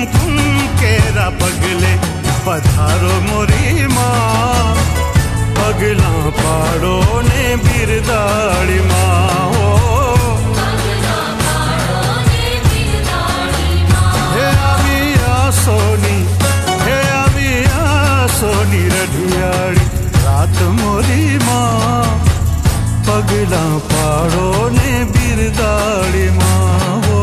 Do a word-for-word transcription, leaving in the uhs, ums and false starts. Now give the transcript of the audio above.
कुमकुम केरा पगले पधारो मोरी माँ, पगला पाड़ो ने बिरदाड़ी माँ हो। हे आविया सोनी, हे आविया सोनी रढियाड़ी रात मोरी माँ, पगला पाड़ो ने बिरदाड़ी माँ हो।